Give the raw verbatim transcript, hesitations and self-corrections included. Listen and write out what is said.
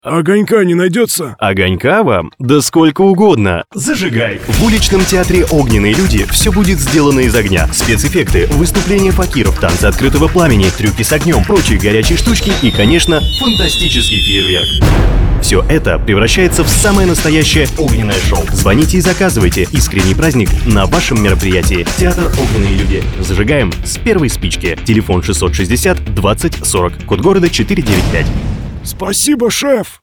Огонька не найдется? Огонька вам? Да сколько угодно. Зажигай. В уличном театре «Огненные люди» все будет сделано из огня. Спецэффекты, выступления факиров, танцы открытого пламени, трюки с огнем, прочие горячие штучки и, конечно, фантастический фейерверк. Все это превращается в самое настоящее огненное шоу. Звоните и заказывайте искренний праздник на вашем мероприятии. Театр «Огненные люди». Зажигаем с первой спички. Телефон шестьсот шестьдесят двадцать сорок. Код города четыреста девяносто пять. Спасибо, шеф!